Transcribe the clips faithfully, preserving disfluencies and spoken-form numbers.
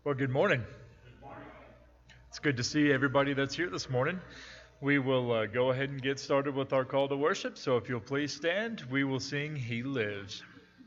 Well, good morning. It's good to see everybody that's here this morning. We will uh, go ahead and get started with our call to worship. So if you'll please stand, we will sing He Lives.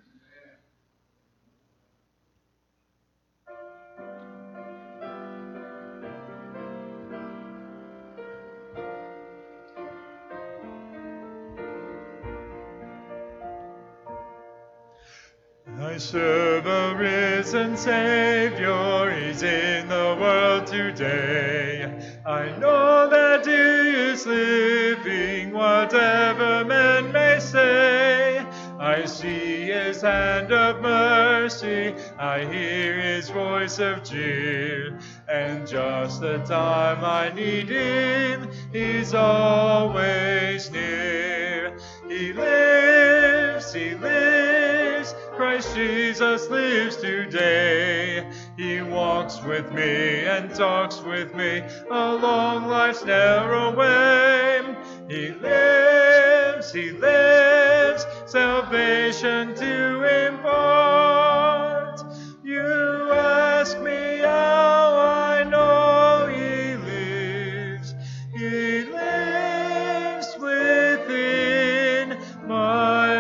I serve a risen Savior, He's in the world today. I know that He is living, whatever men may say. I see His hand of mercy, I hear His voice of cheer, and just the time I need Him, He's always near. He lives, He lives, Christ Jesus lives today. He walks with me and talks with me along life's narrow way. He lives, He lives, salvation to impart. You ask me how I know He lives. He lives within my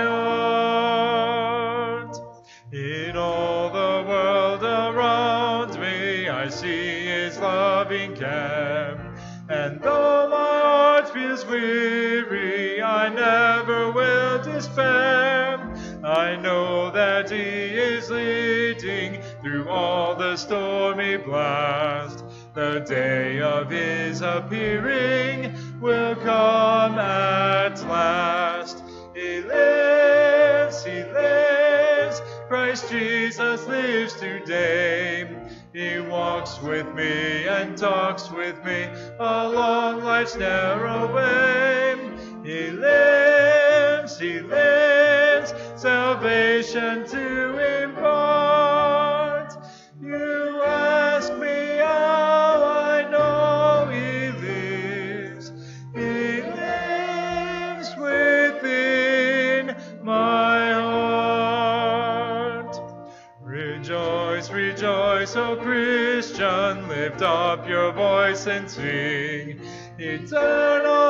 heart. In all the world around me, I see His loving care. And though my heart feels weary, I never will despair. I know that He is leading through all the stormy blast. The day of His appearing will come at last. He lives, He lives, Christ Jesus lives today. He walks with me and talks with me along life's narrow way. He lives, He lives, salvation to impart. You ask me how I know He lives. He lives within my heart. Rejoice, rejoice, O Christian, lift up your voice and sing eternal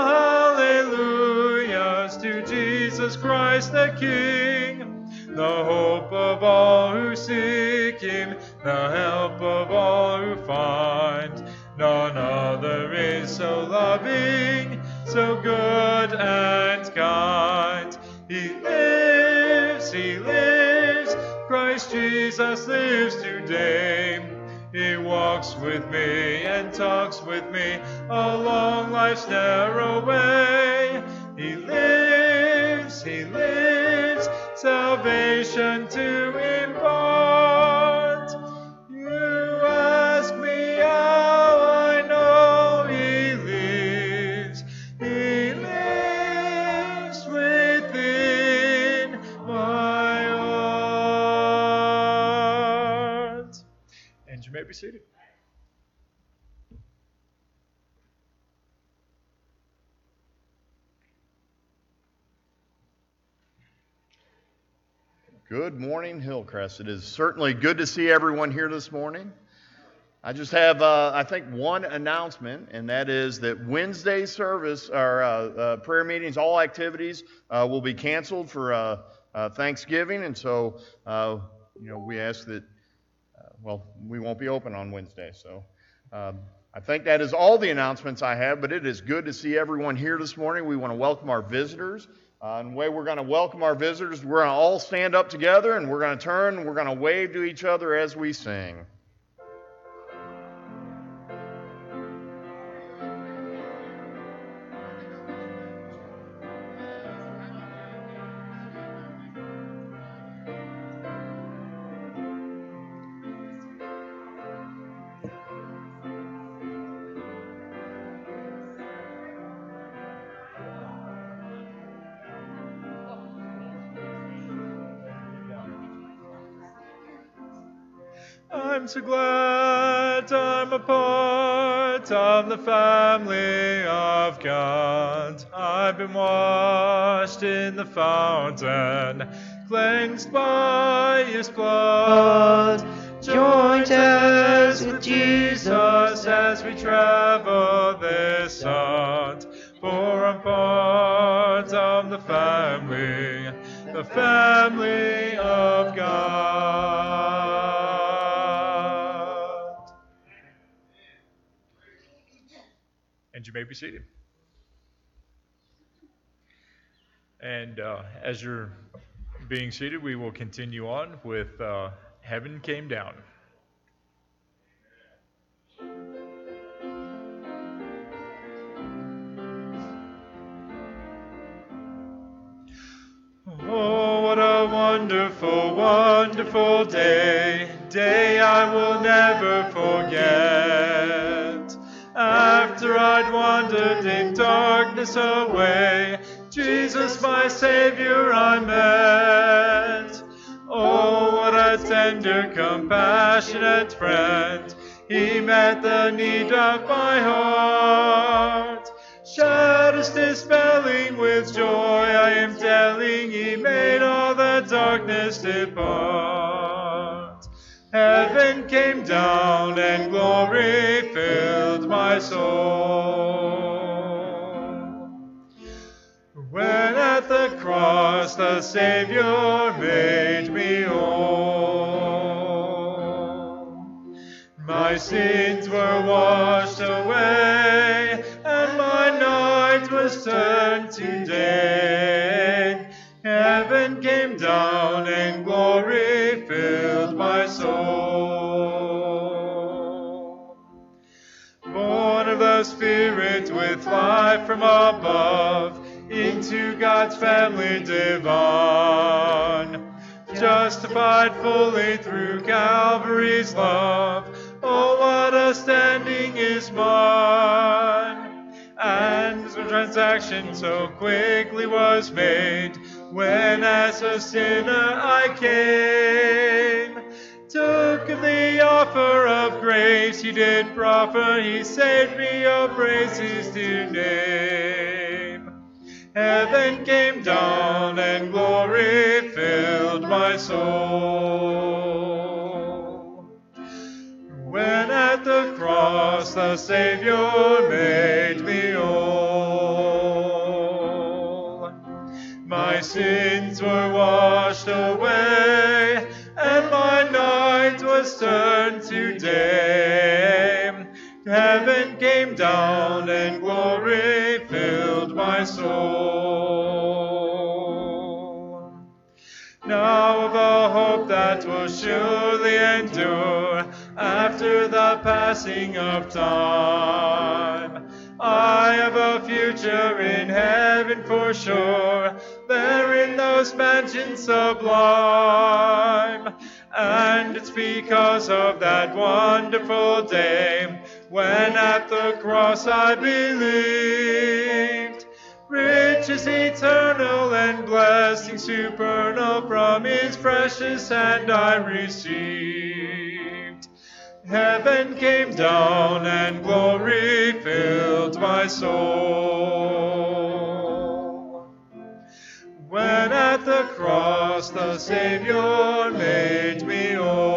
hallelujahs to Jesus Christ the King, the hope of all who seek Him, the help of all who find. None other is so loving, so good and kind. He lives, He lives, Christ Jesus lives today. He walks with me and talks with me along life's narrow way. He lives, He lives, salvation to impart. You ask me how I know He lives. He lives within my heart. And you may be seated. Good morning, Hillcrest. It is certainly good to see everyone here this morning. I just have, uh, I think, one announcement, and that is that Wednesday service, our uh, uh, prayer meetings, all activities uh, will be canceled for uh, uh, Thanksgiving, and so, uh, you know, we ask that, uh, well, we won't be open on Wednesday, so um, I think that is all the announcements I have, but it is good to see everyone here this morning. We want to welcome our visitors. Uh, and the way we're going to welcome our visitors, we're going to all stand up together, and we're going to turn, and we're going to wave to each other as we sing. I'm so glad I'm a part of the family of God. I've been washed in the fountain, cleansed by His blood. joint heirs with Jesus as we travel this earth. For I'm part of the family, the family of God. And you may be seated. And uh, as you're being seated, we will continue on with uh, Heaven Came Down. Oh, what a wonderful, wonderful day, day I will never forget. After I'd wandered in darkness away, Jesus my Savior I met. Oh, what a tender, compassionate friend, He met the need of my heart. Shadows dispelling with joy, I am telling, He made all the darkness depart. Heaven came down and glory filled my soul. When at the cross the Savior made me whole, my sins were washed away, and my night was turned to day. Heaven came down and glory filled my soul. Born of the Spirit with life from above, into God's family divine, justified fully through Calvary's love. Oh, what a standing is mine! And the transaction so quickly was made, when as a sinner I came. Took of the offer of grace He did proffer, He saved me, oh praise His dear name. Heaven came down and glory filled my soul. When at the cross the Savior made me whole, my sins were washed away, and my night was turned to day. Heaven came down and glory filled my soul. Now of a hope that will surely endure after the passing of time, I have a future in heaven for sure, there in those mansions sublime. And it's because of that wonderful day, when at the cross I believed, riches eternal and blessings supernal from His precious hand I received. Heaven came down and glory filled my soul. When at the cross the Savior made me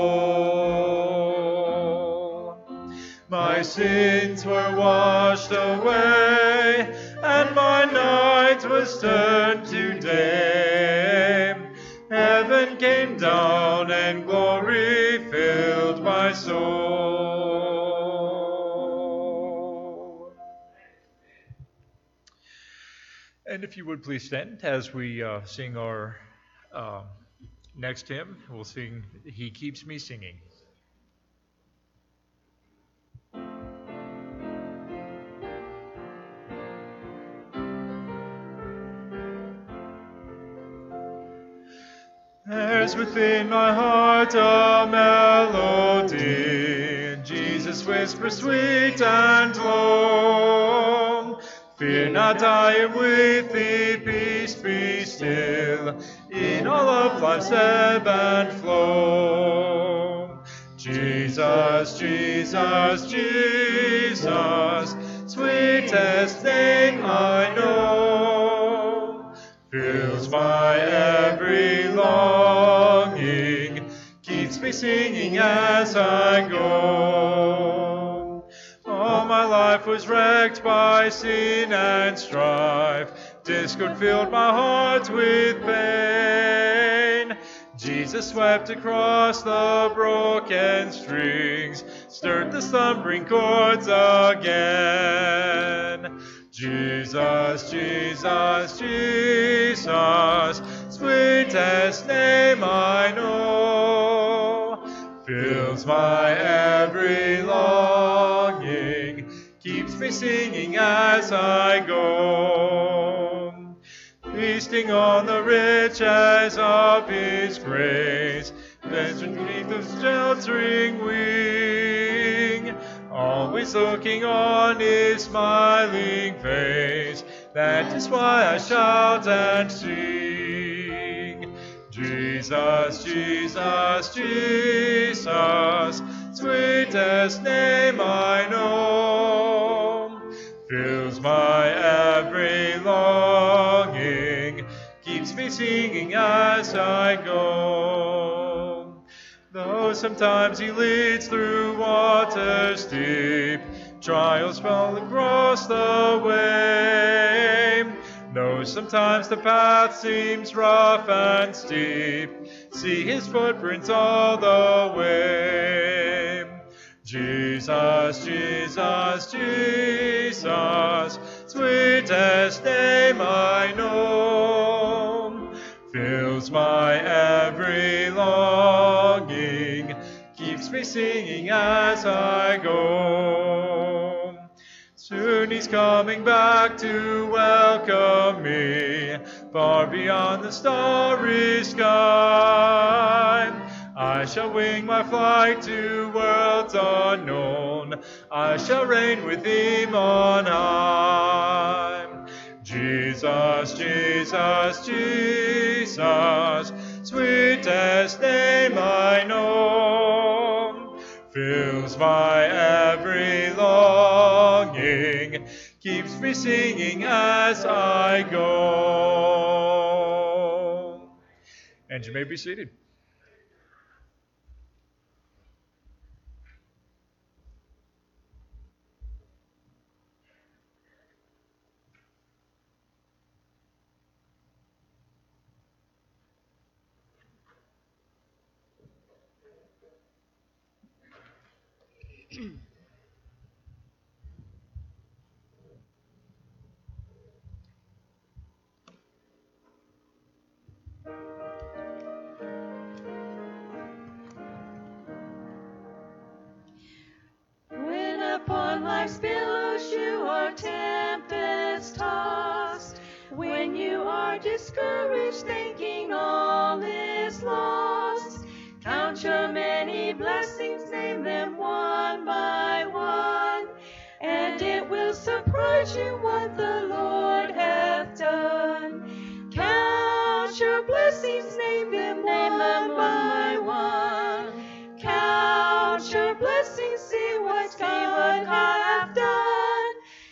whole, my sins were washed away, and my night was turned to day. Heaven came down and glory filled my soul. And if you would please stand as we uh, sing our uh, next hymn. We'll sing He Keeps Me Singing. There's within my heart a melody, Jesus whispers sweet and low. Fear not, I am with thee, peace be still, in all of life's ebb and flow. Jesus, Jesus, Jesus, sweetest name I know, fills my every longing, keeps me singing as I go. All my life was wrecked by sin and strife. Discord filled my heart with pain. Jesus swept across the broken strings, stirred the slumbering chords again. Jesus, Jesus, Jesus, sweetest name I know, fills my every longing, keeps me singing as I go. Feasting on the riches of His grace, venturing beneath His sheltering wing, always looking on His smiling face. That is why I shout and sing. Jesus, Jesus, Jesus, sweetest name I know, fills my every longing, keeps me singing as I go. Though sometimes He leads through waters deep, trials fall across the way. Though sometimes the path seems rough and steep, see His footprints all the way. Jesus, Jesus, Jesus, sweetest name I know, fills my every longing, keeps me singing as I go. Soon He's coming back to welcome me, far beyond the starry sky. I shall wing my flight to worlds unknown, I shall reign with Him on high. Jesus, Jesus, Jesus, sweetest name I know, fills my every longing, keeps me singing as I go. And you may be seated. When upon life's billows you are tempest tossed, when you are discouraged thinking all is lost, count your many blessings, name them one by one, and it will surprise you what the Lord hath done. Count your blessings, name them one by one. Count your blessings, see what God hath done.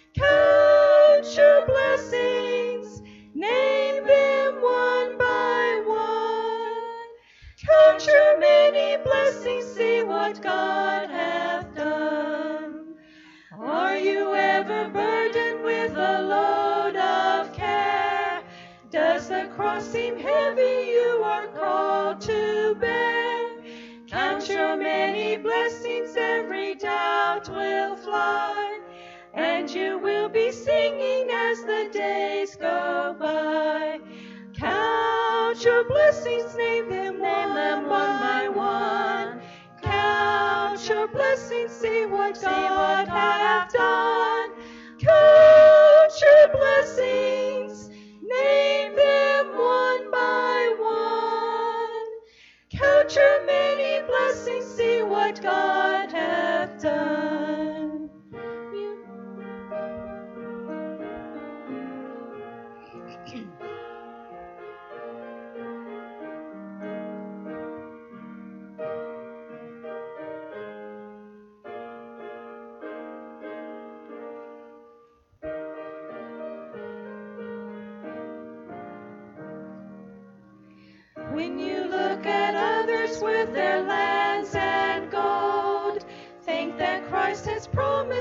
Count your blessings, name them one by one. Count your many blessings, see what God hath done. Are you ever burdened with a load of care? Does the cross seem heavy you are called to bear? Count your many blessings, every doubt will fly, and you will be singing as the days go by. Count your blessings, name them, name them one by one. Count your blessings, see what God hath done. Count your blessings, name them one by one. Count your many blessings, see what God hath done. When you look at others with their lands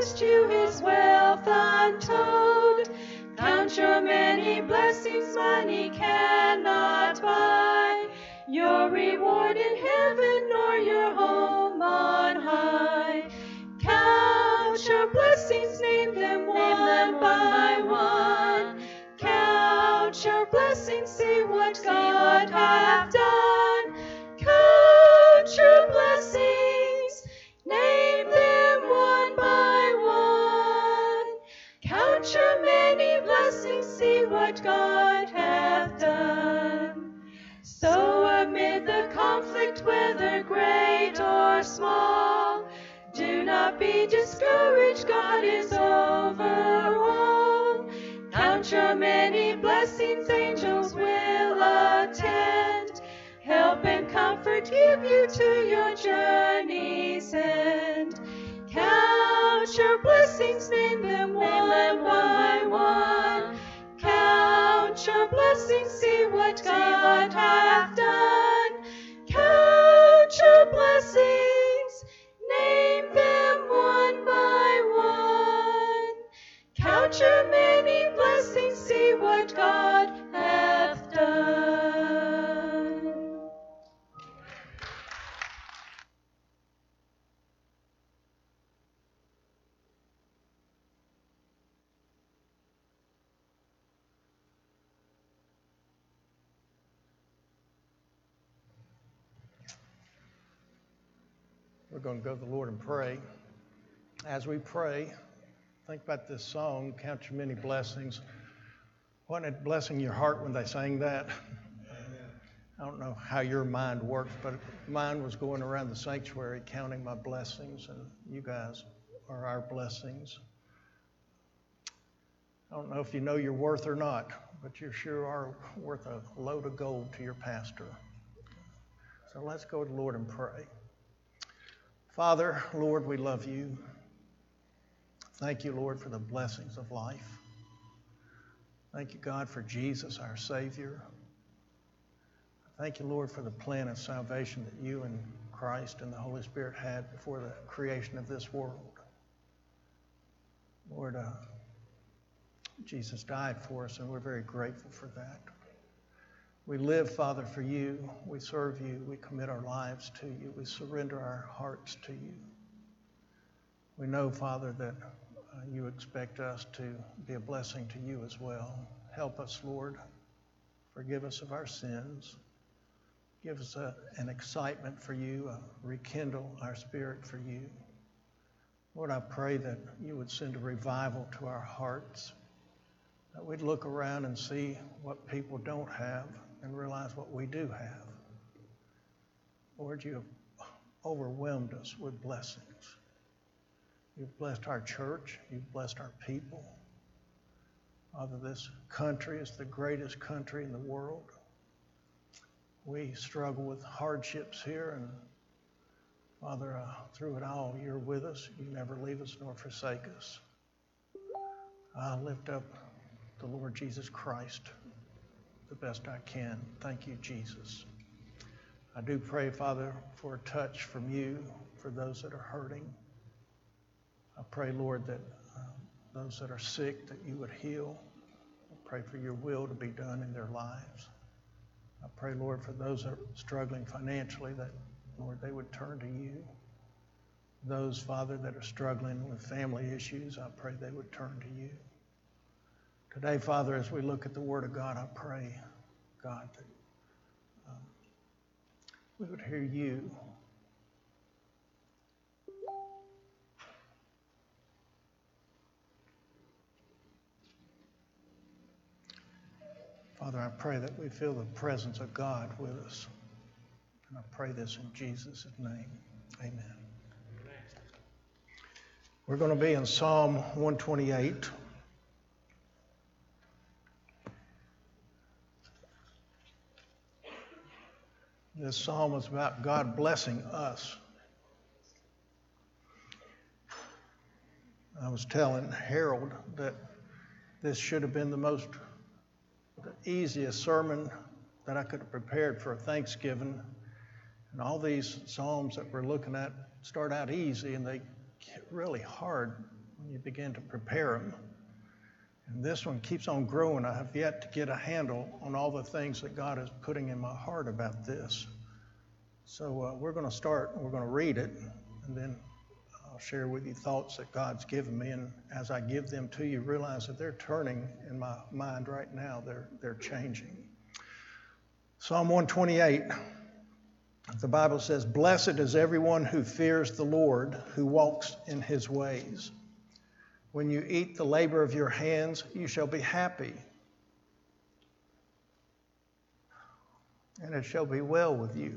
richest to his wealth untold. Count your many blessings money cannot buy, your reward in heaven nor your home on high. Count your blessings, name them one by one. Count your blessings, see what God hath done. Count your blessings, name them one by one. Count your many blessings, see what God hath done. So amid the conflict, whether great or small, do not be discouraged, God is over all. Count your many blessings, angels will attend, help and comfort give you to your journey's end. Count your blessings, name them one by one. Count your blessings, see what God hath done. Count your blessings, name them one by one. Count your many blessings, see what God hath done. We're going to go to the Lord and pray. As we pray, think about this song, Count Your Many Blessings. Wasn't it blessing your heart when they sang that? Amen. I don't know how your mind works, but mine was going around the sanctuary counting my blessings, and you guys are our blessings. I don't know if you know your worth or not, but you sure are worth a load of gold to your pastor. So let's go to the Lord and pray. Father, Lord, we love you. Thank you, Lord, for the blessings of life. Thank you, God, for Jesus, our Savior. Thank you, Lord, for the plan of salvation that you and Christ and the Holy Spirit had before the creation of this world. Lord, uh, Jesus died for us, and we're very grateful for that. We live, Father, for you. We serve you. We commit our lives to you. We surrender our hearts to you. We know, Father, that uh, you expect us to be a blessing to you as well. Help us, Lord. Forgive us of our sins. Give us a, an excitement for you. Uh, rekindle our spirit for you. Lord, I pray that you would send a revival to our hearts, that we'd look around and see what people don't have and realize what we do have. Lord, you have overwhelmed us with blessings. You've blessed our church. You've blessed our people. Father, this country is the greatest country in the world. We struggle with hardships here, and Father, uh, through it all, you're with us. You never leave us nor forsake us. I lift up the Lord Jesus Christ the best I can. Thank you, Jesus. I do pray, Father, for a touch from you for those that are hurting. I pray, Lord, that uh, those that are sick, that you would heal. I pray for your will to be done in their lives. I pray, Lord, for those that are struggling financially, that, Lord, they would turn to you. Those, Father, that are struggling with family issues, I pray they would turn to you. Today, Father, as we look at the Word of God, I pray, God, that um, we would hear you. Father, I pray that we feel the presence of God with us. And I pray this in Jesus' name. Amen. We're going to be in Psalm one twenty-eight. This psalm is about God blessing us. I was telling Harold that this should have been the most, the easiest sermon that I could have prepared for a Thanksgiving. And all these psalms that we're looking at start out easy, and they get really hard You begin to prepare them. And this one keeps on growing. I have yet to get a handle on all the things that God is putting in my heart about this. So uh, we're going to start, we're going to read it, and then I'll share with you thoughts that God's given me. And as I give them to you, realize that they're turning in my mind right now. They're, they're changing. Psalm one twenty-eight, the Bible says, "Blessed is everyone who fears the Lord, who walks in his ways. When you eat the labor of your hands, you shall be happy, and it shall be well with you.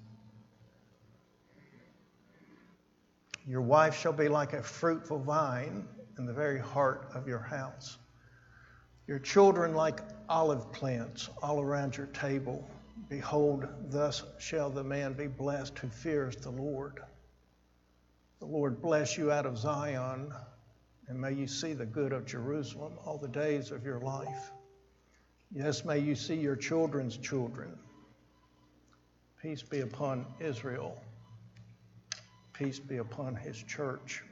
Your wife shall be like a fruitful vine in the very heart of your house. Your children like olive plants all around your table. Behold, thus shall the man be blessed who fears the Lord. The Lord bless you out of Zion, and may you see the good of Jerusalem all the days of your life. Yes, may you see your children's children. Peace be upon Israel. Peace be upon his church."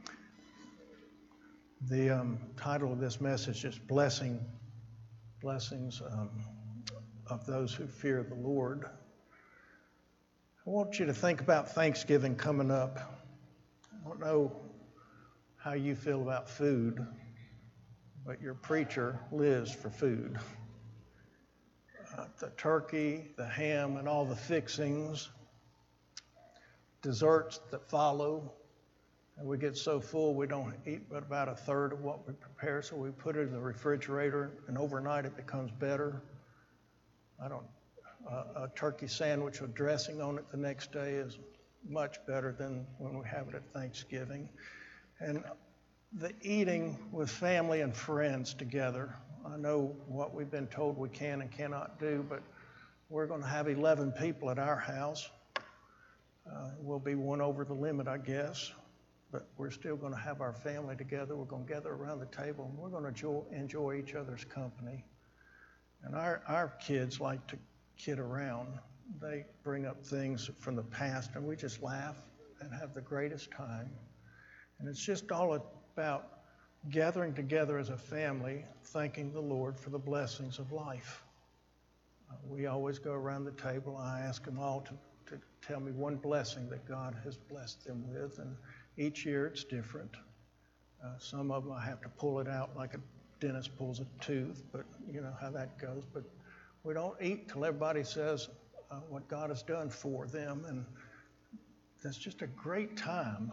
The um, title of this message is Blessing, Blessings um, of Those Who Fear the Lord. I want you to think about Thanksgiving coming up. I don't know how you feel about food, but your preacher lives for food. Uh, the turkey, the ham, and all the fixings, desserts that follow, and we get so full we don't eat but about a third of what we prepare, so we put it in the refrigerator, and overnight it becomes better. I don't. Uh, a turkey sandwich with dressing on it the next day is much better than when we have it at Thanksgiving. And the eating with family and friends together. I know what we've been told we can and cannot do, but we're going to have eleven people at our house. Uh, we'll be one over the limit, I guess, but we're still going to have our family together. We're going to gather around the table, and we're going to enjoy, enjoy each other's company. And our, our kids like to kid around. They bring up things from the past, and we just laugh and have the greatest time. And it's just all about gathering together as a family, thanking the Lord for the blessings of life. Uh, we always go around the table. I ask them all to, to tell me one blessing that God has blessed them with, and each year it's different. Uh, some of them I have to pull it out like a dentist pulls a tooth, but you know how that goes. But we don't eat till everybody says uh, what God has done for them, and that's just a great time.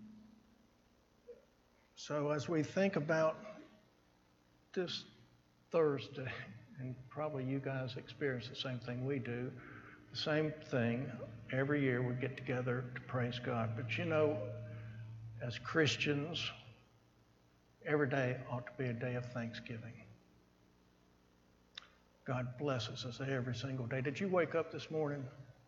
So as we think about this Thursday, and probably you guys experience the same thing we do, the same thing, every year we get together to praise God. But you know, as Christians, every day ought to be a day of thanksgiving. God blesses us every single day. Did you wake up this morning?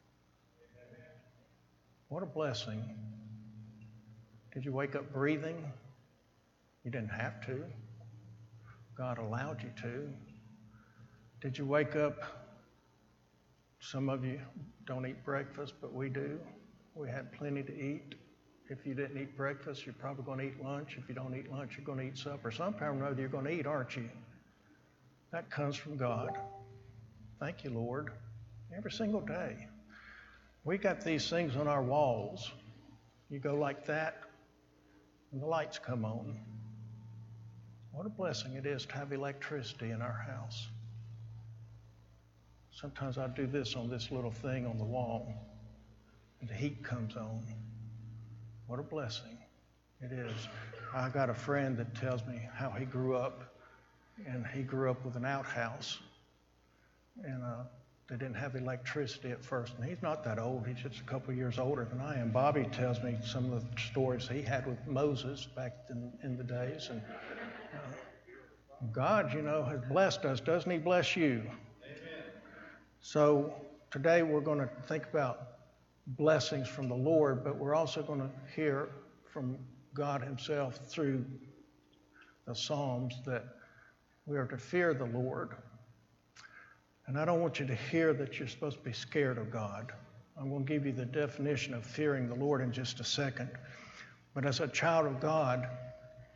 What a blessing. Did you wake up breathing? You didn't have to. God allowed you to. Did you wake up? Some of you don't eat breakfast, but we do. We had plenty to eat. If you didn't eat breakfast, you're probably going to eat lunch. If you don't eat lunch, you're going to eat supper. Sometime or other you're going to eat, aren't you? That comes from God. Thank you, Lord. Every single day. We got these things on our walls. You go like that, and the lights come on. What a blessing it is to have electricity in our house. Sometimes I do this on this little thing on the wall, and the heat comes on. What a blessing it is. I got a friend that tells me how he grew up, and he grew up with an outhouse, and uh, they didn't have electricity at first. And he's not that old. He's just a couple years older than I am. Bobby tells me some of the stories he had with Moses back in, in the days. And uh, God, you know, has blessed us. Doesn't he bless you? Amen. So today we're going to think about blessings from the Lord, but we're also going to hear from God himself through the Psalms that we are to fear the Lord. And I don't want you to hear that you're supposed to be scared of God. I'm going to give you the definition of fearing the Lord in just a second. But as a child of God,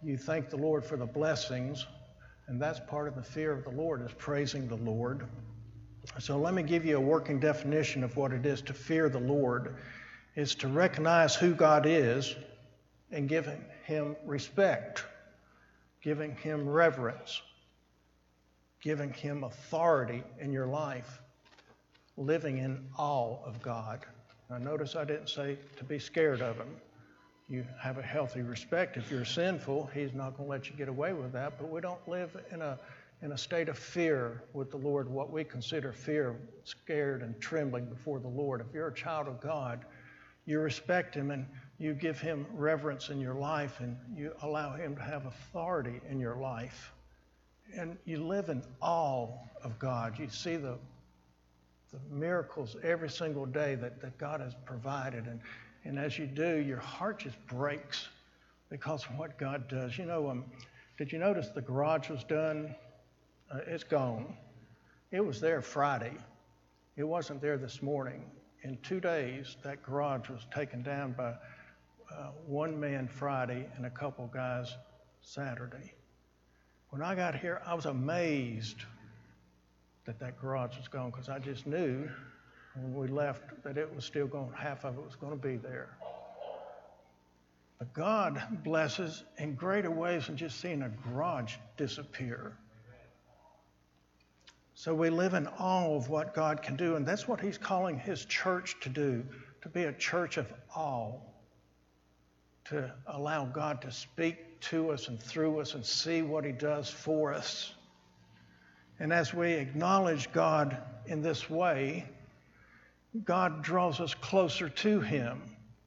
you thank the Lord for the blessings, and that's part of the fear of the Lord, is praising the Lord. So let me give you a working definition of what it is to fear the Lord. It's to recognize who God is and giving him respect, giving him reverence, giving him authority in your life, living in awe of God. Now notice I didn't say to be scared of him. You have a healthy respect. If you're sinful, he's not going to let you get away with that, but we don't live in a in a state of fear with the Lord, what we consider fear, scared and trembling before the Lord. If you're a child of God, you respect him and you give him reverence in your life and you allow him to have authority in your life. And you live in awe of God. You see the, the miracles every single day that, that God has provided. And, and as you do, your heart just breaks because of what God does. You know, um, did you notice the garage was done? Uh, it's gone. It was there Friday. It wasn't there this morning. In two days, that garage was taken down by uh, one man Friday and a couple guys Saturday. When I got here, I was amazed that that garage was gone because I just knew when we left that it was still going, half of it was going to be there. But God blesses in greater ways than just seeing a garage disappear. So we live in awe of what God can do, and that's what he's calling his church to do, to be a church of awe, to allow God to speak to us and through us and see what he does for us. And as we acknowledge God in this way, God draws us closer to him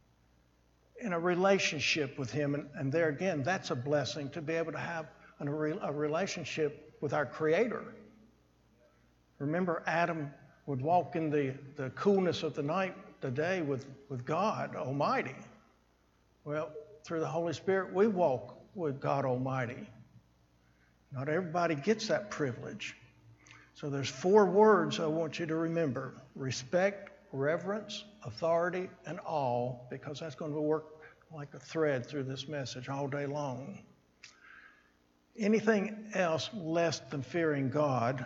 in a relationship with him. And, and there again, that's a blessing to be able to have a, a relationship with our Creator. Remember, Adam would walk in the, the coolness of the night, the day with, with God Almighty. Well, through the Holy Spirit, we walk with God Almighty. Not everybody gets that privilege. So there's four words I want you to remember: respect, reverence, authority, and awe, because that's going to work like a thread through this message all day long. Anything else less than fearing God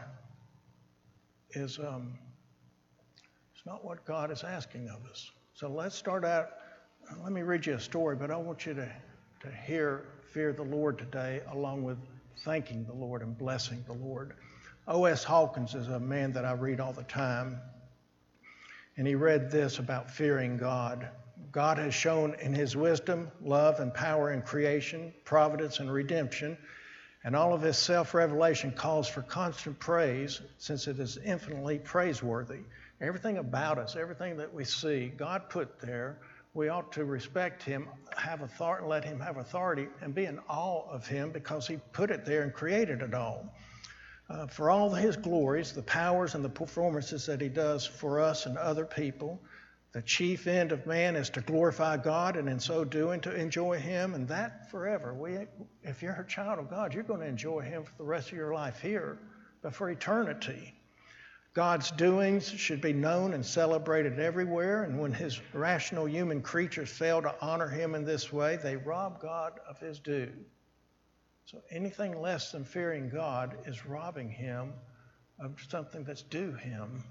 is um, it's not what God is asking of us. So let's start out. Let me read you a story, but I want you to, to hear fear the Lord today along with thanking the Lord and blessing the Lord. O S Hawkins is a man that I read all the time, and he read this about fearing God. God has shown in his wisdom, love, and power in creation, providence, and redemption, and all of his self-revelation calls for constant praise, since it is infinitely praiseworthy. Everything about us, everything that we see, God put there. We ought to respect him, have authority, let him have authority, and be in awe of him because he put it there and created it all. Uh, for all his glories, the powers and the performances that he does for us and other people, the chief end of man is to glorify God, and in so doing to enjoy him, and that forever. We, if you're a child of God, you're going to enjoy him for the rest of your life here, but for eternity. God's doings should be known and celebrated everywhere, and when his rational human creatures fail to honor him in this way, they rob God of his due. So anything less than fearing God is robbing him of something that's due him.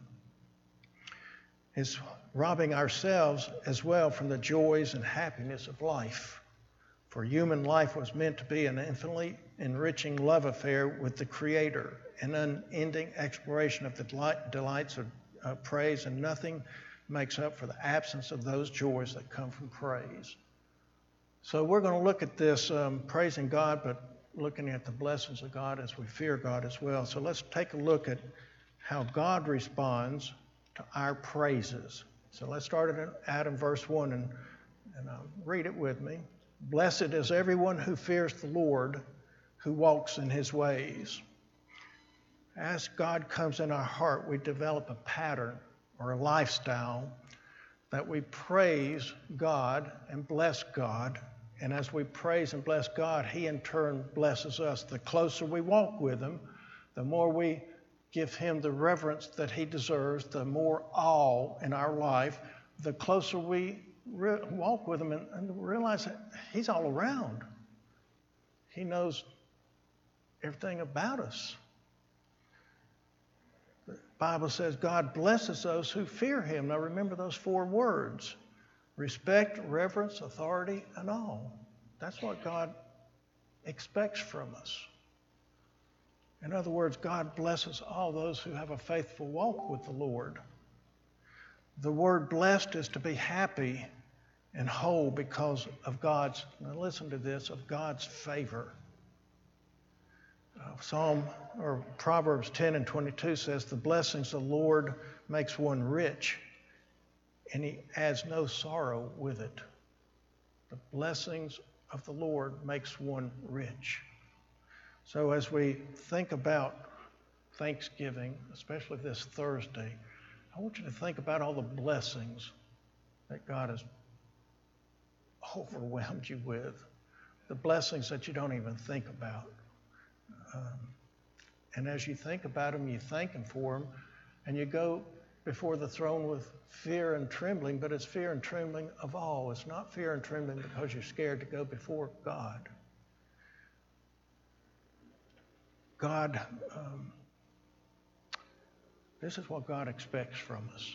It's robbing ourselves as well from the joys and happiness of life. For human life was meant to be an infinitely enriching love affair with the Creator, an unending exploration of the delight, delights of uh, praise, and nothing makes up for the absence of those joys that come from praise. So we're going to look at this um, praising God, but looking at the blessings of God as we fear God as well. So let's take a look at how God responds to our praises. So let's start at Adam verse one and, and uh, read it with me. Blessed is everyone who fears the Lord, who walks in his ways. As God comes in our heart, we develop a pattern or a lifestyle that we praise God and bless God. And as we praise and bless God, he in turn blesses us. The closer we walk with him, the more we give him the reverence that he deserves, the more awe in our life, the closer we re- walk with him and, and realize that he's all around. He knows everything about us. The Bible says God blesses those who fear him. Now remember those four words: respect, reverence, authority, and awe. That's what God expects from us. In other words, God blesses all those who have a faithful walk with the Lord. The word blessed is to be happy and whole because of God's, now listen to this, of God's favor. Uh, Psalm or Proverbs ten and twenty-two says, the blessings of the Lord makes one rich, and he adds no sorrow with it. The blessings of the Lord makes one rich. So as we think about Thanksgiving, especially this Thursday, I want you to think about all the blessings that God has overwhelmed you with, the blessings that you don't even think about. Um, and as you think about them, you thank him for them, and you go before the throne with fear and trembling, but it's fear and trembling of awe. It's not fear and trembling because you're scared to go before God. God, um, this is what God expects from us.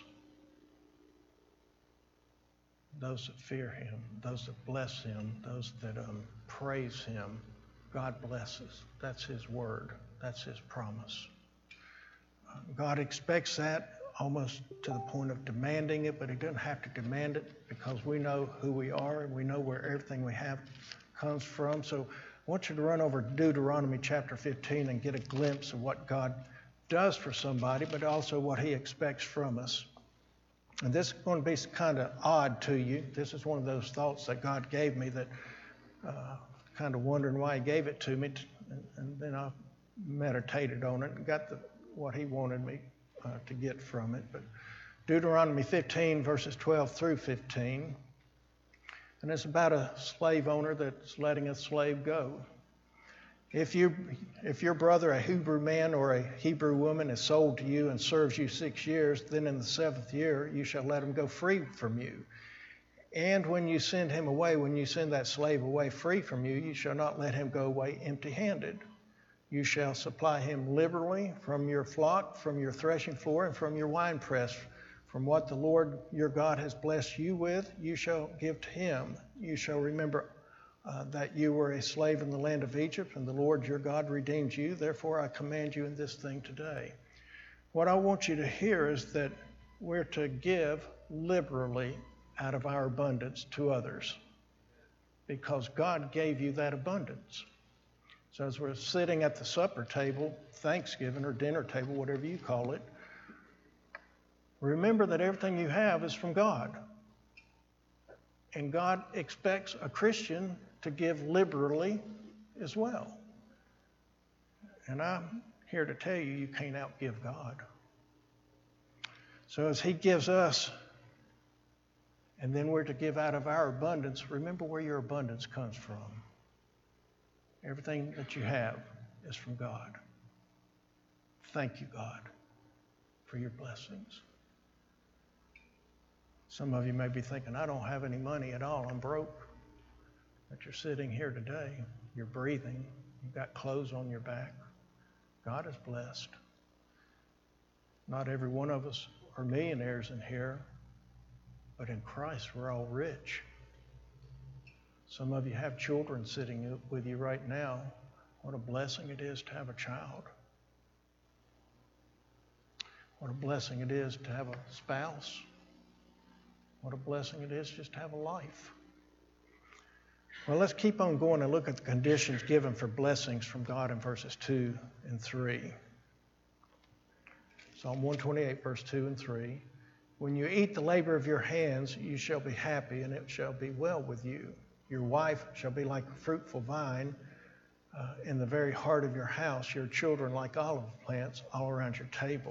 Those that fear him, those that bless him, those that um, praise him, God blesses. That's his word. That's his promise. Uh, God expects that almost to the point of demanding it, but he doesn't have to demand it because we know who we are and we know where everything we have comes from. So I want you to run over to Deuteronomy chapter fifteen and get a glimpse of what God does for somebody, but also what he expects from us. And this is going to be kind of odd to you. This is one of those thoughts that God gave me that uh, kind of wondering why he gave it to me. And, and then I meditated on it and got the, what he wanted me uh, to get from it. But Deuteronomy fifteen, verses twelve through fifteen. And it's about a slave owner that's letting a slave go. If you, if your brother, a Hebrew man or a Hebrew woman, is sold to you and serves you six years, then in the seventh year you shall let him go free from you. And when you send him away, when you send that slave away free from you, you shall not let him go away empty-handed. You shall supply him liberally from your flock, from your threshing floor, and from your winepress. From what the Lord your God has blessed you with, you shall give to him. You shall remember uh, that you were a slave in the land of Egypt, and the Lord your God redeemed you. Therefore, I command you in this thing today. What I want you to hear is that we're to give liberally out of our abundance to others, because God gave you that abundance. So as we're sitting at the supper table, Thanksgiving or dinner table, whatever you call it, remember that everything you have is from God. And God expects a Christian to give liberally as well. And I'm here to tell you, you can't outgive God. So as he gives us, and then we're to give out of our abundance, remember where your abundance comes from. Everything that you have is from God. Thank you, God, for your blessings. Some of you may be thinking, I don't have any money at all. I'm broke. But you're sitting here today. You're breathing. You've got clothes on your back. God is blessed. Not every one of us are millionaires in here, but in Christ we're all rich. Some of you have children sitting with you right now. What a blessing it is to have a child. What a blessing it is to have a spouse. What a blessing it is just to have a life. Well, let's keep on going and look at the conditions given for blessings from God in verses two and three. Psalm one twenty-eight, verse two and three. When you eat the labor of your hands, you shall be happy, and it shall be well with you. Your wife shall be like a fruitful vine uh, in the very heart of your house, your children like olive plants all around your table.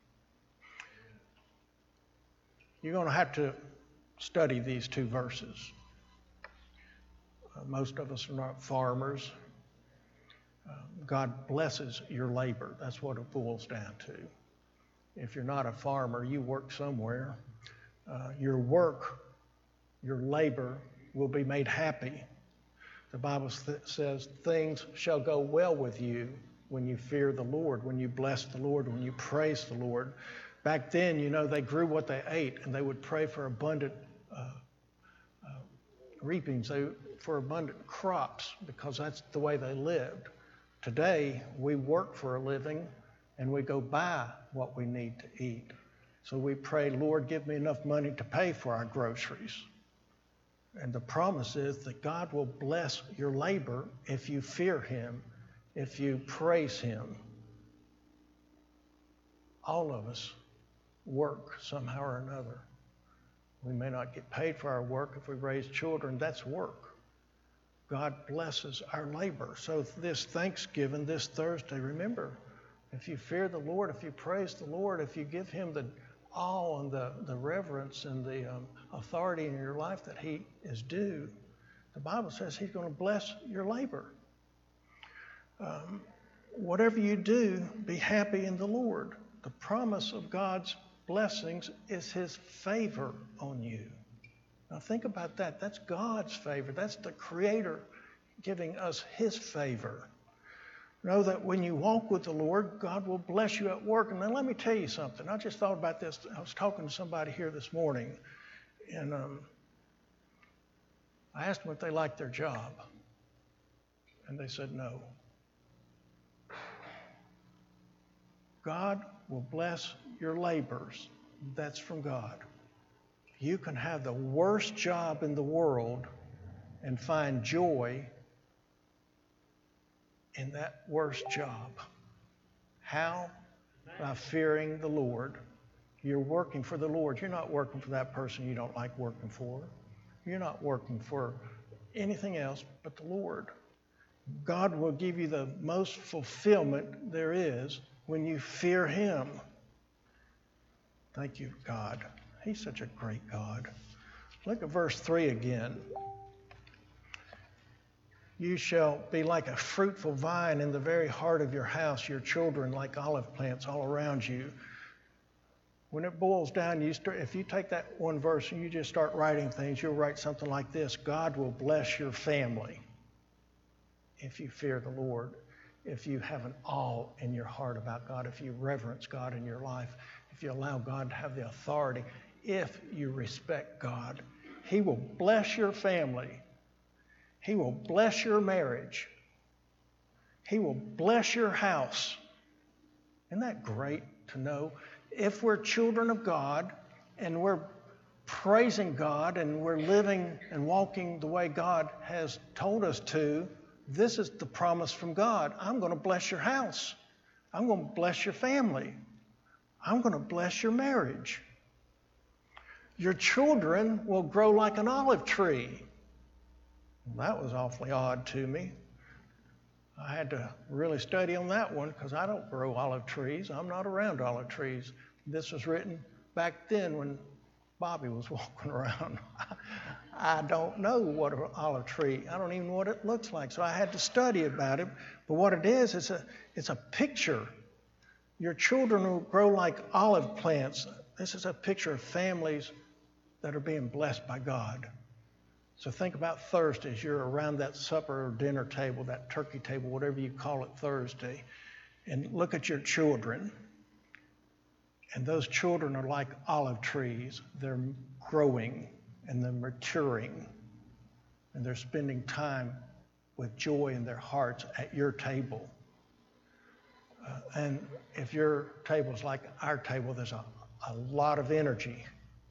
You're going to have to study these two verses. Uh, most of us are not farmers. Uh, God blesses your labor. That's what it boils down to. If you're not a farmer, you work somewhere. Uh, your work, your labor will be made happy. The Bible th- says things shall go well with you when you fear the Lord, when you bless the Lord, when you praise the Lord. Back then, you know, they grew what they ate, and they would pray for abundant uh, uh, reapings, they, for abundant crops, because that's the way they lived. Today, we work for a living, and we go buy what we need to eat. So we pray, Lord, give me enough money to pay for our groceries. And the promise is that God will bless your labor if you fear him, if you praise him. All of us work somehow or another. We may not get paid for our work. If we raise children, that's work. God blesses our labor. So this Thanksgiving, this Thursday, remember, if you fear the Lord, if you praise the Lord, if you give him the awe and the, the reverence and the um, authority in your life that he is due, the Bible says he's going to bless your labor. Um, whatever you do, be happy in the Lord. The promise of God's blessings is his favor on you. Now think about that. That's God's favor. That's the Creator giving us his favor. Know that when you walk with the Lord, God will bless you at work. And then let me tell you something. I just thought about this. I was talking to somebody here this morning, and um, I asked them if they liked their job. And they said no. God will bless your labors. That's from God. You can have the worst job in the world and find joy in that worst job. How? By fearing the Lord. You're working for the Lord. You're not working for that person you don't like working for. You're not working for anything else but the Lord. God will give you the most fulfillment there is when you fear him. Thank you, God. He's such a great God. Look at verse three again. You shall be like a fruitful vine in the very heart of your house, your children like olive plants all around you. When it boils down, you start, if you take that one verse and you just start writing things, you'll write something like this: God will bless your family if you fear the Lord, if you have an awe in your heart about God, if you reverence God in your life, if you allow God to have the authority, if you respect God. He will bless your family. He will bless your marriage. He will bless your house. Isn't that great to know? If we're children of God and we're praising God and we're living and walking the way God has told us to, this is the promise from God. I'm going to bless your house. I'm going to bless your family. I'm going to bless your marriage. Your children will grow like an olive tree. Well, that was awfully odd to me. I had to really study on that one because I don't grow olive trees. I'm not around olive trees. This was written back then when Bobby was walking around. I don't know what an olive tree, I don't even know what it looks like. So I had to study about it. But what it is, it's a, it's a picture. Your children will grow like olive plants. This is a picture of families that are being blessed by God. So think about Thursday as you're around that supper or dinner table, that turkey table, whatever you call it Thursday, and look at your children. And those children are like olive trees. They're growing and they're maturing, and they're spending time with joy in their hearts at your table. Uh, and if your table's like our table, there's a, a lot of energy.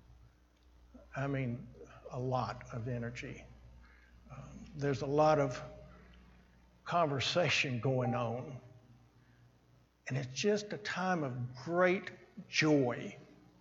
I mean, a lot of energy. Um, there's a lot of conversation going on. And it's just a time of great joy.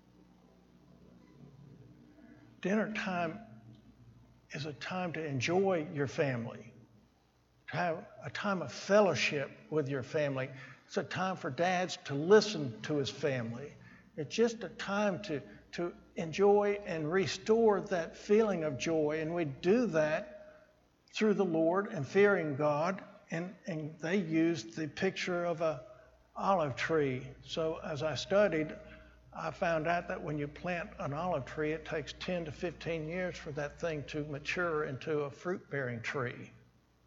Dinner time is a time to enjoy your family, to have a time of fellowship with your family. It's a time for dads to listen to his family. It's just a time to, to enjoy and restore that feeling of joy. And we do that through the Lord and fearing God. And, and they used the picture of a olive tree. So as I studied, I found out that when you plant an olive tree, it takes ten to fifteen years for that thing to mature into a fruit-bearing tree.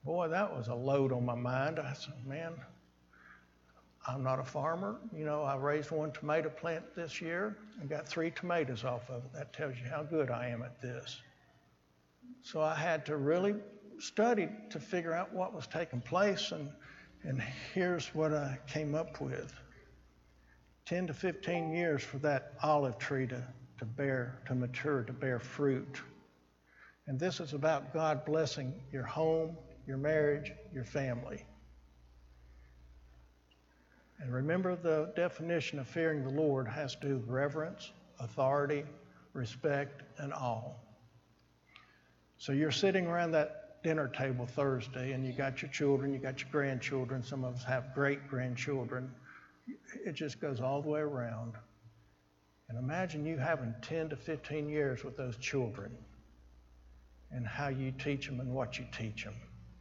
Boy, that was a load on my mind. I said, man, I'm not a farmer. You know, I raised one tomato plant this year and got three tomatoes off of it. That tells you how good I am at this. So I had to really study to figure out what was taking place, and and here's what I came up with. ten to fifteen years for that olive tree to, to bear, to mature, to bear fruit. And this is about God blessing your home, your marriage, your family. And remember, the definition of fearing the Lord has to do with reverence, authority, respect, and awe. So you're sitting around that dinner table Thursday, and you got your children, you got your grandchildren. Some of us have great-grandchildren. It just goes all the way around. And imagine you having ten to fifteen years with those children and how you teach them and what you teach them.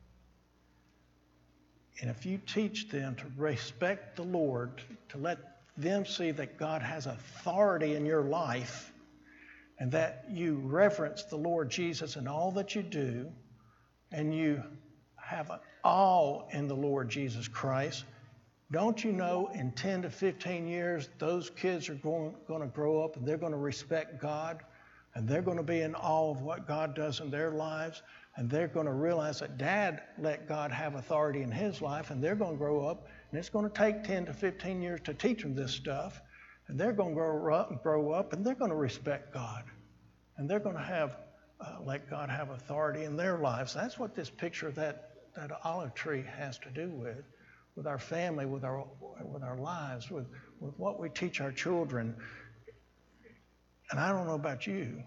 And if you teach them to respect the Lord, to let them see that God has authority in your life and that you reverence the Lord Jesus in all that you do, and you have an awe in the Lord Jesus Christ, don't you know in ten to fifteen years those kids are going, going to grow up and they're going to respect God, and they're going to be in awe of what God does in their lives, and they're going to realize that Dad let God have authority in his life, and they're going to grow up, and it's going to take ten to fifteen years to teach them this stuff, and they're going to grow up, grow up and they're going to respect God, and they're going to have uh, let God have authority in their lives. That's what this picture of that, that olive tree has to do with, with our family, with our with our lives, with, with what we teach our children. And I don't know about you,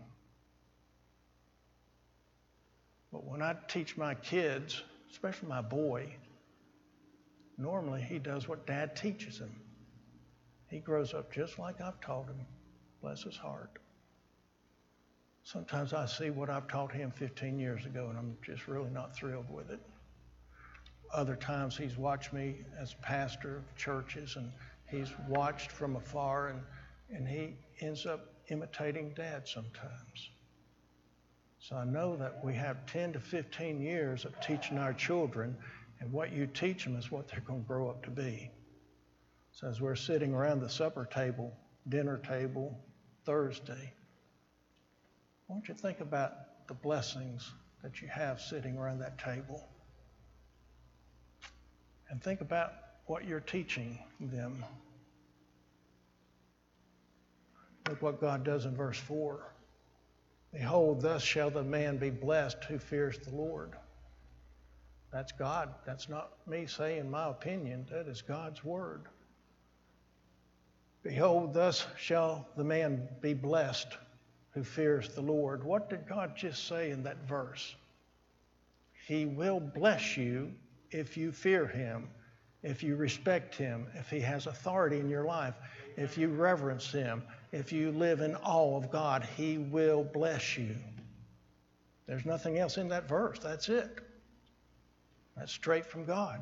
but when I teach my kids, especially my boy, normally he does what Dad teaches him. He grows up just like I've taught him. Bless his heart. Sometimes I see what I've taught him fifteen years ago, and I'm just really not thrilled with it. Other times he's watched me as pastor of churches, and he's watched from afar, and, and he ends up imitating Dad sometimes. So I know that we have ten to fifteen years of teaching our children, and what you teach them is what they're going to grow up to be. So as we're sitting around the supper table, dinner table, Thursday, I want you to think about the blessings that you have sitting around that table. And think about what you're teaching them. Look what God does in verse four. Behold, thus shall the man be blessed who fears the Lord. That's God. That's not me saying my opinion. That is God's word. Behold, thus shall the man be blessed who fears the Lord. What did God just say in that verse? He will bless you if you fear him, if you respect him, if he has authority in your life, if you reverence him, if you live in awe of God, he will bless you. There's nothing else in that verse. That's it. That's straight from God.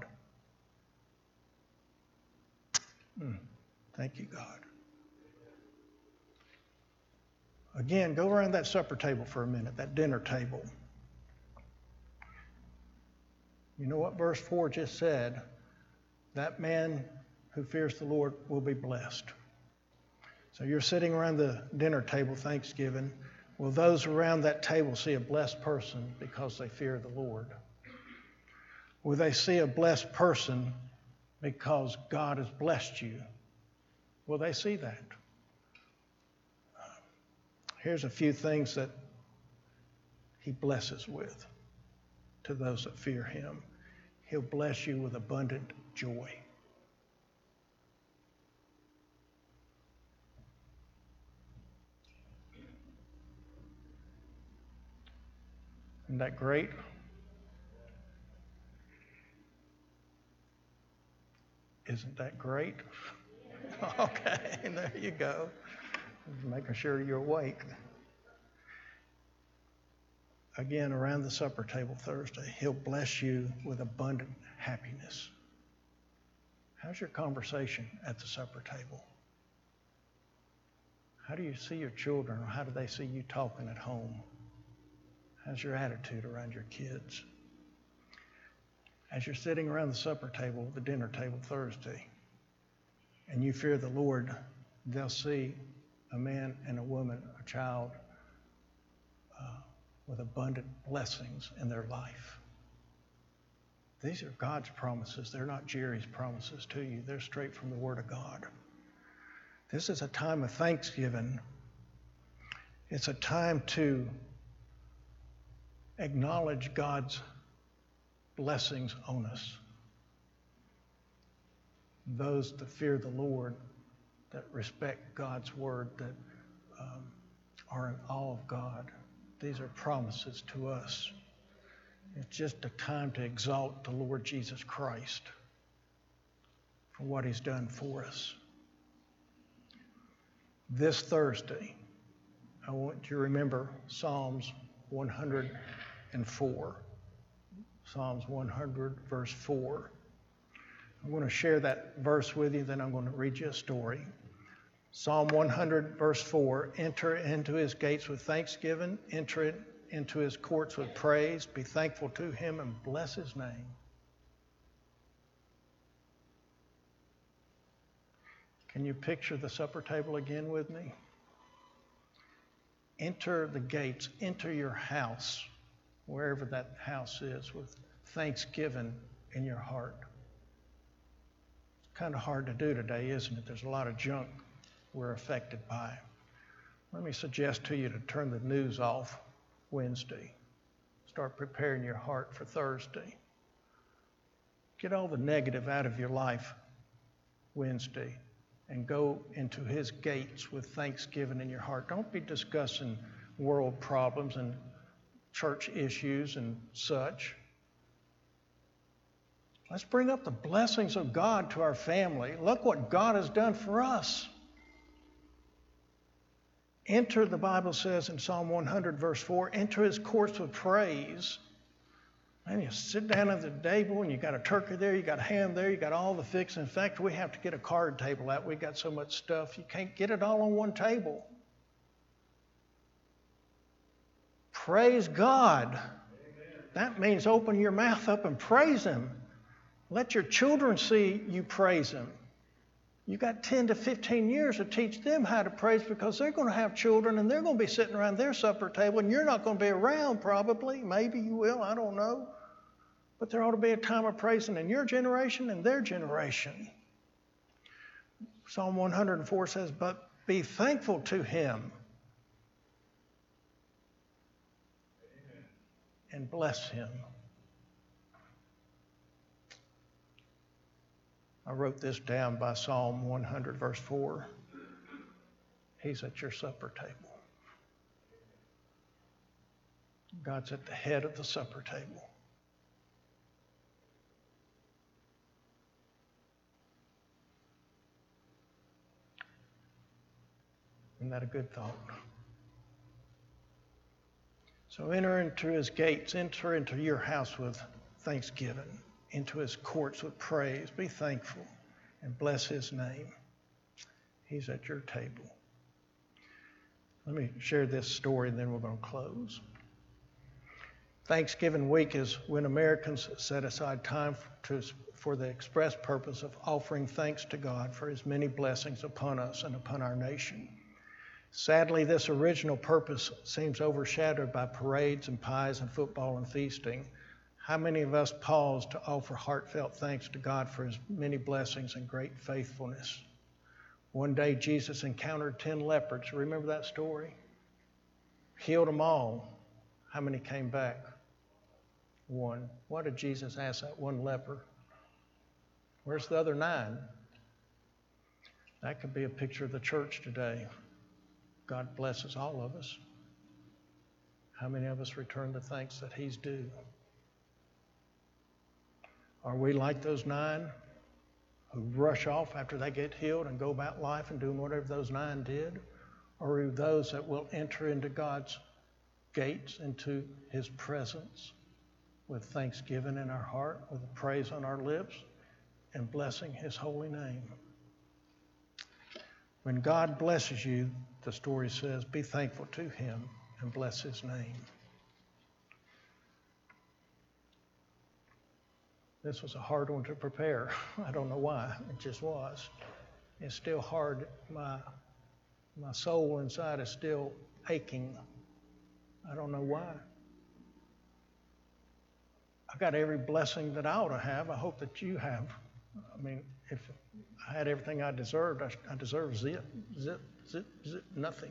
Hmm. Thank you, God. Again, go around that supper table for a minute, that dinner table. You know what verse four just said? That man who fears the Lord will be blessed. So you're sitting around the dinner table, Thanksgiving. Will those around that table see a blessed person because they fear the Lord? Will they see a blessed person because God has blessed you? Will they see that? Here's a few things that he blesses with to those that fear him. He'll bless you with abundant joy. Isn't that great? Isn't that great? Okay, there you go. Making sure you're awake. Again, around the supper table Thursday, he'll bless you with abundant happiness. How's your conversation at the supper table? How do you see your children, or how do they see you talking at home? How's your attitude around your kids? as you're sitting around the supper table, the dinner table Thursday, and you fear the Lord, they'll see a man and a woman, a child, uh, with abundant blessings in their life. These are God's promises. They're not Jerry's promises to you. They're straight from the Word of God. This is a time of thanksgiving. It's a time to acknowledge God's blessings on us. Those that fear the Lord, that respect God's Word, that um, are in awe of God. These are promises to us. It's just a time to exalt the Lord Jesus Christ for what He's done for us. This Thursday, I want you to remember Psalms one hundred four. Psalms one hundred, verse four. I'm going to share that verse with you, then I'm going to read you a story. Psalm one hundred, verse four. Enter into His gates with thanksgiving, enter into His courts with praise, be thankful to Him and bless His name. Can you picture the supper table again with me? Enter the gates, enter your house, wherever that house is, with thanksgiving in your heart. It's kind of hard to do today, isn't it? There's a lot of junk we're affected by. Let me suggest to you to turn the news off Wednesday. Start preparing your heart for Thursday. Get all the negative out of your life Wednesday and go into His gates with thanksgiving in your heart. Don't be discussing world problems and church issues and such. Let's bring up the blessings of God to our family. Look what God has done for us. Enter, the Bible says in Psalm one hundred, verse four, enter His courts with praise. And you sit down at the table and you got a turkey there, you got ham there, you got all the fixings. In fact, we have to get a card table out. We got so much stuff, you can't get it all on one table. Praise God. Amen. That means open your mouth up and praise Him. Let your children see you praise Him. You got ten to fifteen years to teach them how to praise, because they're going to have children and they're going to be sitting around their supper table and you're not going to be around probably. Maybe you will, I don't know. But there ought to be a time of praising in your generation and their generation. Psalm one hundred four says, but be thankful to Him. Amen. And bless Him. I wrote this down by Psalm one hundred, verse four. He's at your supper table. God's at the head of the supper table. Isn't that a good thought? So enter into His gates, enter into your house with thanksgiving, into His courts with praise. Be thankful and bless His name. He's at your table. Let me share this story and then we're going to close. Thanksgiving week is when Americans set aside time to, for the express purpose of offering thanks to God for His many blessings upon us and upon our nation. Sadly, this original purpose seems overshadowed by parades and pies and football and feasting. How many of us pause to offer heartfelt thanks to God for His many blessings and great faithfulness? One day, Jesus encountered ten lepers. Remember that story? Healed them all. How many came back? One. What did Jesus ask that one leper? Where's the other nine? That could be a picture of the church today. God blesses all of us. How many of us return the thanks that He's due? Are we like those nine who rush off after they get healed and go about life and doing whatever those nine did? Or are we those that will enter into God's gates, into His presence with thanksgiving in our heart, with praise on our lips, and blessing His holy name? When God blesses you, the story says, be thankful to Him and bless His name. This was a hard one to prepare. I don't know why. It just was. It's still hard. My, my soul inside is still aching. I don't know why. I got every blessing that I ought to have. I hope that you have. I mean, if I had everything I deserved, I, I deserve zip, zip, zip, zip, nothing.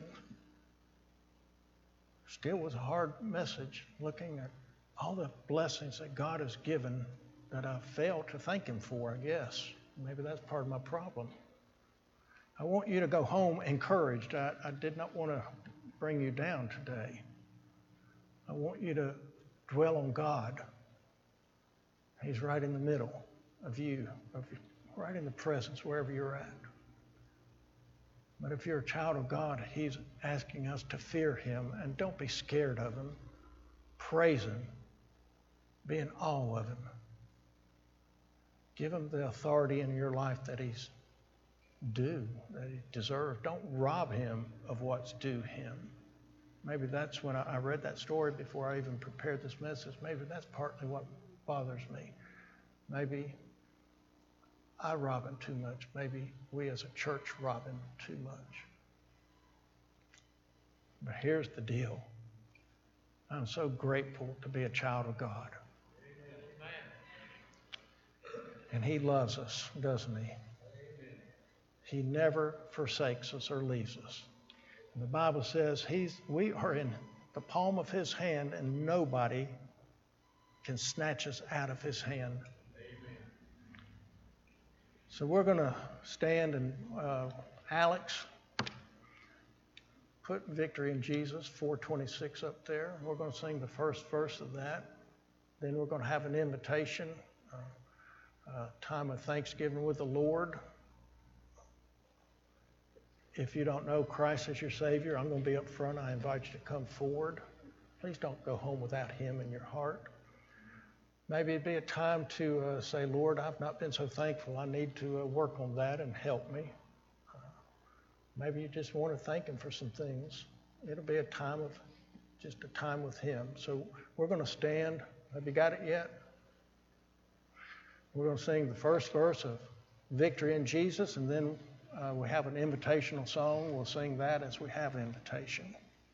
Still was a hard message, looking at all the blessings that God has given that I failed to thank Him for, I guess. Maybe that's part of my problem. I want you to go home encouraged. I, I did not want to bring you down today. I want you to dwell on God. He's right in the middle of you, of, right in the presence, wherever you're at. But if you're a child of God, He's asking us to fear Him, and don't be scared of Him. Praise Him. Be in awe of Him. Give Him the authority in your life that He's due, that He deserves. Don't rob Him of what's due Him. Maybe that's when I, I read that story before I even prepared this message. Maybe that's partly what bothers me. Maybe I rob Him too much. Maybe we as a church rob Him too much. But here's the deal. I'm so grateful to be a child of God. And He loves us, doesn't He? He never forsakes us or leaves us. And the Bible says he's, we are in the palm of His hand, and nobody can snatch us out of His hand. Amen. So we're going to stand, and uh, Alex, put Victory in Jesus, four twenty-six up there. We're going to sing the first verse of that. Then we're going to have an invitation, uh, uh, time of thanksgiving with the Lord. If you don't know Christ as your Savior, I'm going to be up front. I invite you to come forward. Please don't go home without Him in your heart. Maybe it'd be a time to uh, say, Lord, I've not been so thankful. I need to uh, work on that and help me. Uh, maybe you just want to thank Him for some things. It'll be a time of, just a time with Him. So we're going to stand. Have you got it yet? We're going to sing the first verse of Victory in Jesus, and then uh, we have an invitational song. We'll sing that as we have an invitation.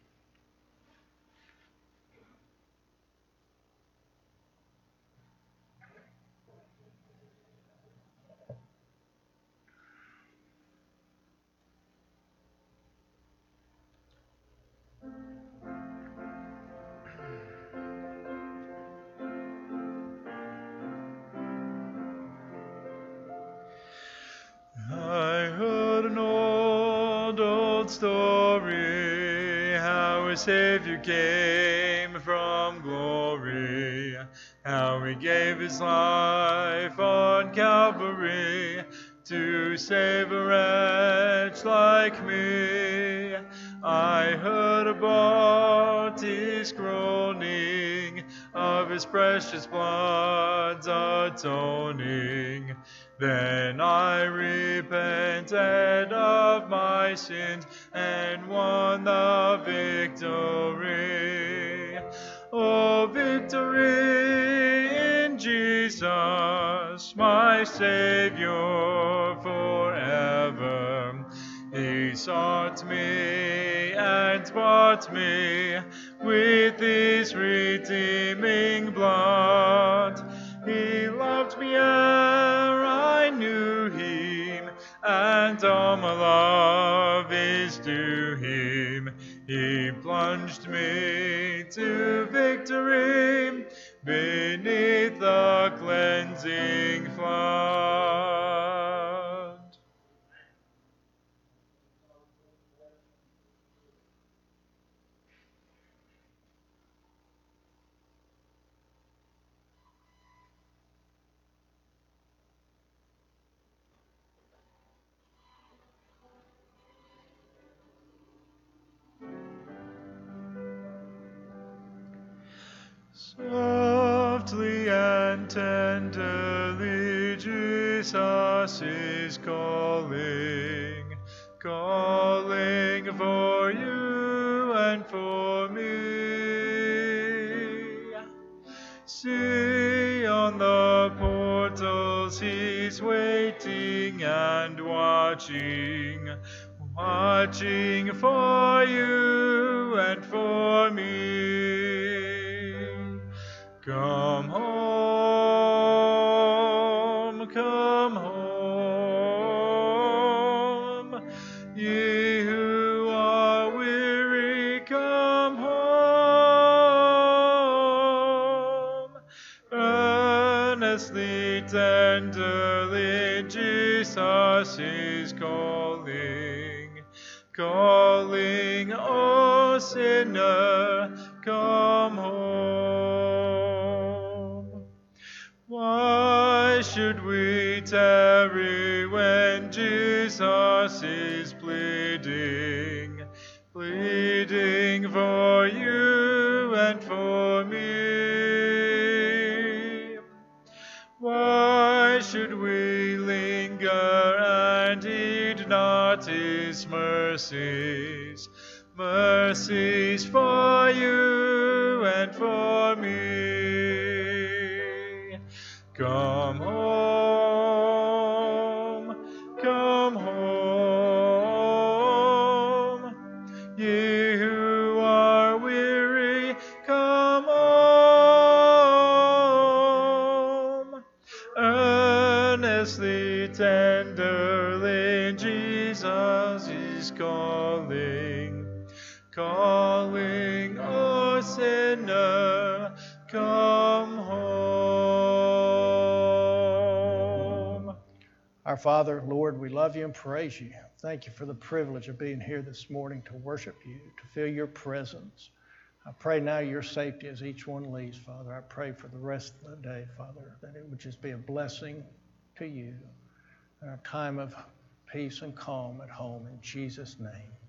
Story, how a Savior came from glory, how He gave His life on Calvary to save a wretch like me. I heard about His groaning, of His precious blood's atoning. Then I repented of my sins and won the victory. Oh, victory in Jesus, my Savior forever. He sought me and bought me with His redeeming blood. He loved me ere I knew Him, and all my love is to Him. He plunged me to victory beneath the cleansing flood. Softly and tenderly Jesus is calling, calling for you and for me. See on the poor mortals He's waiting and watching, watching for you and for me. Come home, come home, ye who are weary, come home. Earnestly, tenderly, Jesus is calling, calling, O sinner, come home. Why should we tarry when Jesus is pleading, pleading for you and for me? Why should we linger and heed not His mercies, mercies for you and for me? Come home, come home, ye who are weary, come home. Earnestly, tenderly, Jesus is calling, calling, O sinner, come home. Our Father, Lord, we love you and praise you. Thank you for the privilege of being here this morning to worship you, to feel your presence. I pray now your safety as each one leaves, Father. I pray for the rest of the day, Father, that it would just be a blessing to you and a time of peace and calm at home. In Jesus' name.